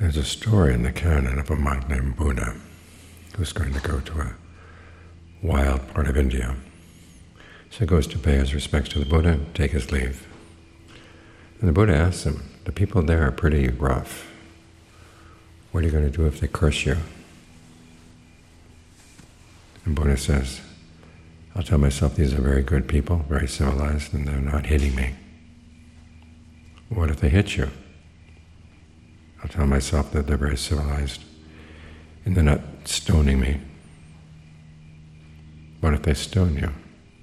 There's a story in the canon of a monk named Buddha who's going to go to a wild part of India. So he goes to pay his respects to the Buddha, take his leave. And the Buddha asks him, the people there are pretty rough. What are you going to do if they curse you? And Buddha says, I'll tell myself these are very good people, very civilized, and they're not hitting me. What if they hit you? I'll tell myself that they're very civilized and they're not stoning me. What if they stone you?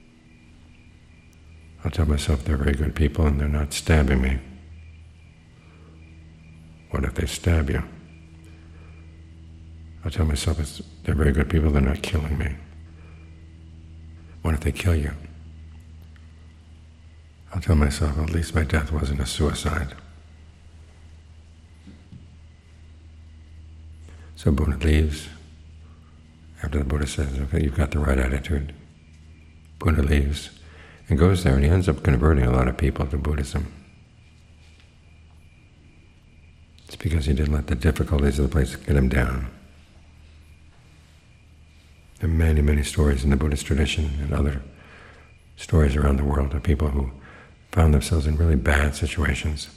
I'll tell myself they're very good people and they're not stabbing me. What if they stab you? I'll tell myself they're very good people, they're not killing me. What if they kill you? I'll tell myself at least my death wasn't a suicide. So Buddha leaves. After the Buddha says, okay, you've got the right attitude, Buddha leaves and goes there, and he ends up converting a lot of people to Buddhism. It's because he didn't let the difficulties of the place get him down. There are many, many stories in the Buddhist tradition and other stories around the world of people who found themselves in really bad situations,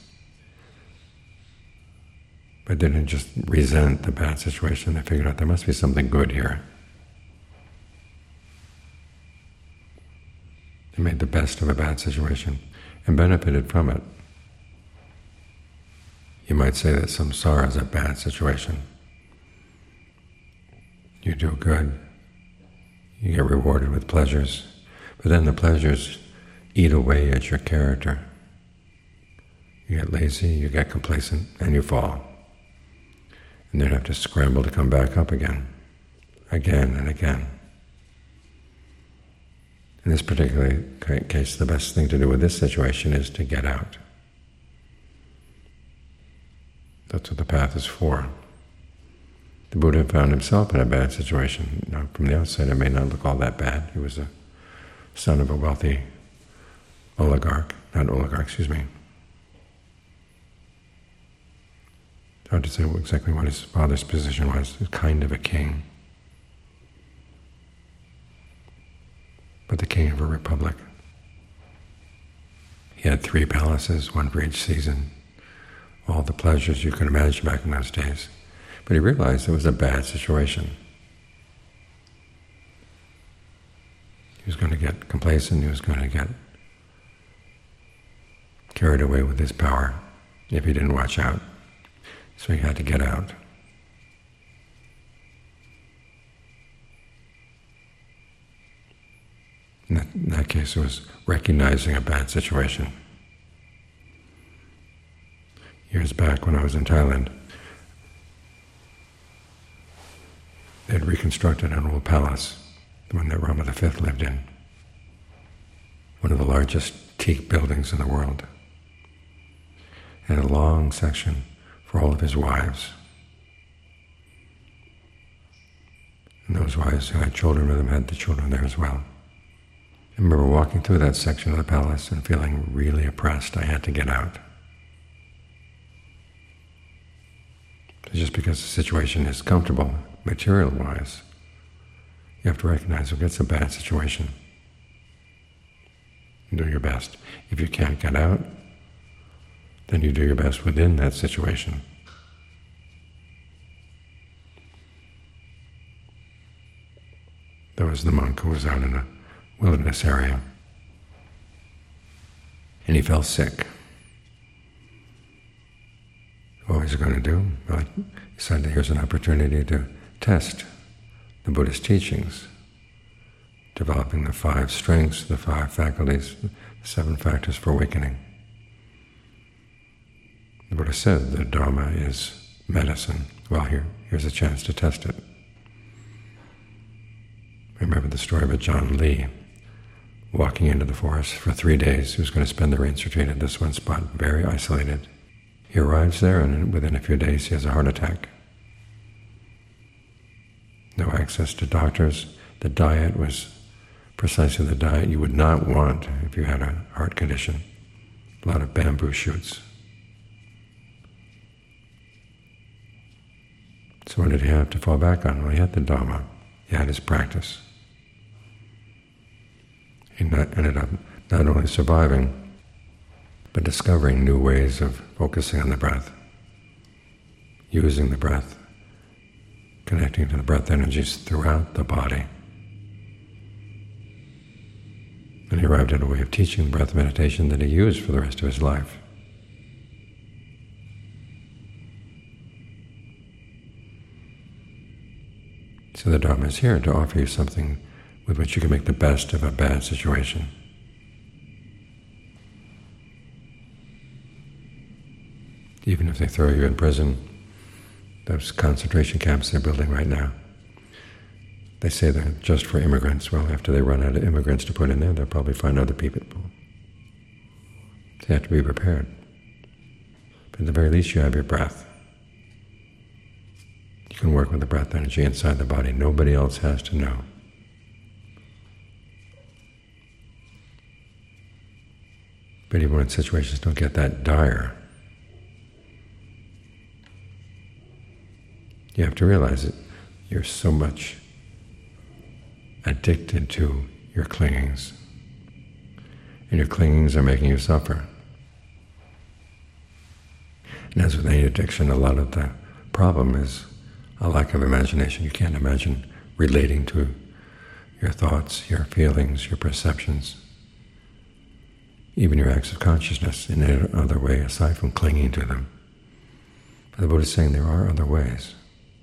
but didn't just resent the bad situation. They figured out there must be something good here. They made the best of a bad situation and benefited from it. You might say that samsara is a bad situation. You do good, you get rewarded with pleasures, but then the pleasures eat away at your character. You get lazy, you get complacent, and you fall. And then have to scramble to come back up again and again. In this particular case, the best thing to do with this situation is to get out. That's what the path is for. The Buddha found himself in a bad situation. Now, from the outside, it may not look all that bad. He was a son of a wealthy hard to say exactly what his father's position was. He was kind of a king, but the king of a republic. He had 3 palaces, one for each season, all the pleasures you could imagine back in those days. But he realized it was a bad situation. He was going to get complacent, he was going to get carried away with his power if he didn't watch out. So he had to get out. In that case, it was recognizing a bad situation. Years back when I was in Thailand, they had reconstructed an old palace, the one that Rama V lived in, one of the largest teak buildings in the world, and a long section for all of his wives. And those wives who had children with them had the children there as well. I remember walking through that section of the palace and feeling really oppressed. I had to get out. Just because the situation is comfortable, material-wise, you have to recognize, okay, it's a bad situation. Do your best. If you can't get out, then you do your best within that situation. There was the monk who was out in a wilderness area, and he fell sick. What was he going to do? Well, he decided here's an opportunity to test the Buddhist teachings, developing the 5 strengths, the 5 faculties, the 7 factors for awakening. The Buddha said the Dharma is medicine. Well, here's a chance to test it. Remember the story about John Lee walking into the forest for 3 days. He was going to spend the rains retreat at this one spot, very isolated. He arrives there, and within a few days he has a heart attack. No access to doctors. The diet was precisely the diet you would not want if you had a heart condition. A lot of bamboo shoots. So what did he have to fall back on? Well, he had the Dhamma. He had his practice. He ended up not only surviving, but discovering new ways of focusing on the breath, using the breath, connecting to the breath energies throughout the body. And he arrived at a way of teaching breath meditation that he used for the rest of his life. So the Dharma is here to offer you something with which you can make the best of a bad situation. Even if they throw you in prison, those concentration camps they're building right now, they say they're just for immigrants. Well, after they run out of immigrants to put in there, they'll probably find other people. They have to be prepared. But at the very least, you have your breath. You can work with the breath energy inside the body. Nobody else has to know. But even when situations don't get that dire, you have to realize that you're so much addicted to your clingings, and your clingings are making you suffer. And as with any addiction, a lot of the problem is a lack of imagination. You can't imagine relating to your thoughts, your feelings, your perceptions, even your acts of consciousness in any other way aside from clinging to them. But the Buddha is saying there are other ways.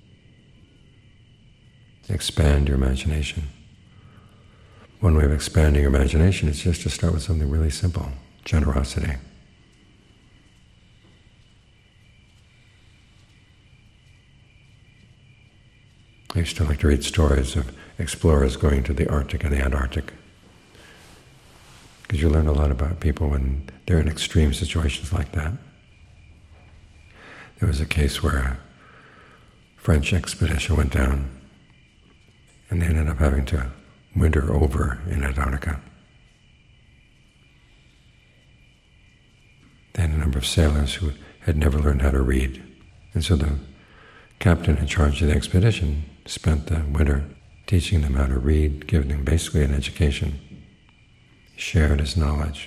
Expand your imagination. One way of expanding your imagination is just to start with something really simple: generosity. I used to like to read stories of explorers going to the Arctic and the Antarctic, because you learn a lot about people when they're in extreme situations like that. There was a case where a French expedition went down, and they ended up having to winter over in Antarctica. They had a number of sailors who had never learned how to read, and so the captain in charge of the expedition spent the winter teaching them how to read, giving them basically an education. He shared his knowledge.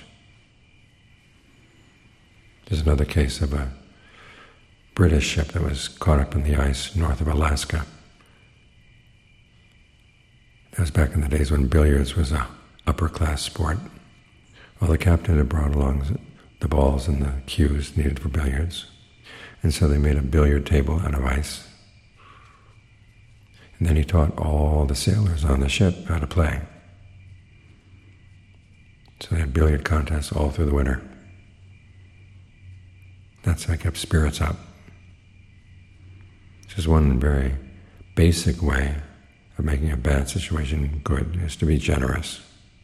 There's another case of a British ship that was caught up in the ice north of Alaska. That was back in the days when billiards was a upper-class sport. Well, the captain had brought along the balls and the cues needed for billiards, and so they made a billiard table out of ice. And then he taught all the sailors on the ship how to play. So they had billiard contests all through the winter. That's how he kept spirits up. Just one very basic way of making a bad situation good is to be generous.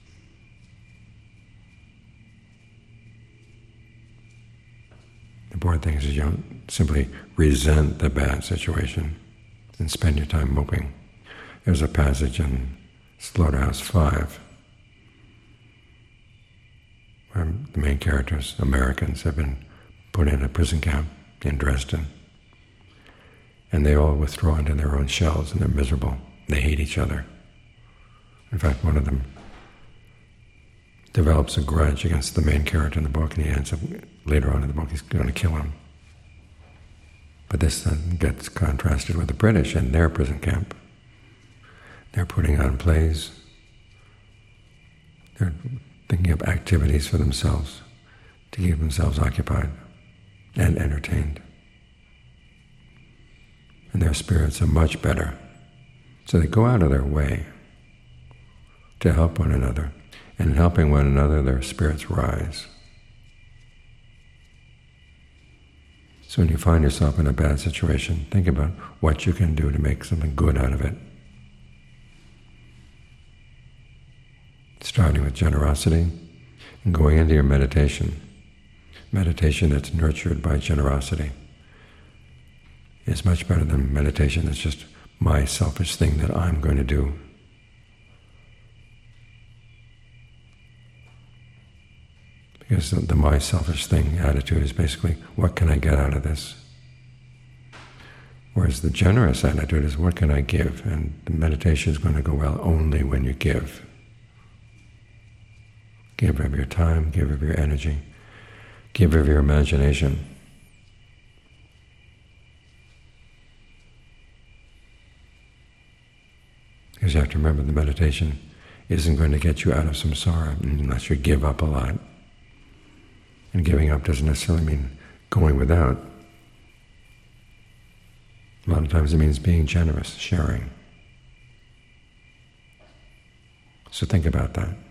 The important thing is you don't simply resent the bad situation and spend your time moping. There's a passage in Slaughterhouse 5 where the main characters, Americans, have been put in a prison camp in Dresden, and they all withdraw into their own shells, and they're miserable. They hate each other. In fact, one of them develops a grudge against the main character in the book, and he ends up, later on in the book, he's going to kill him. But this then gets contrasted with the British and their prison camp. They're putting on plays. They're thinking of activities for themselves to keep themselves occupied and entertained. And their spirits are much better. So they go out of their way to help one another. And in helping one another, their spirits rise. So when you find yourself in a bad situation, think about what you can do to make something good out of it. Starting with generosity and going into your meditation. Meditation that's nurtured by generosity is much better than meditation that's just my selfish thing that I'm going to do. Because the my selfish thing attitude is basically, what can I get out of this? Whereas the generous attitude is, what can I give? And the meditation is going to go well only when you give. Give of your time, give of your energy, give of your imagination. Because you have to remember, the meditation isn't going to get you out of samsara unless you give up a lot. And giving up doesn't necessarily mean going without. A lot of times it means being generous, sharing. So think about that.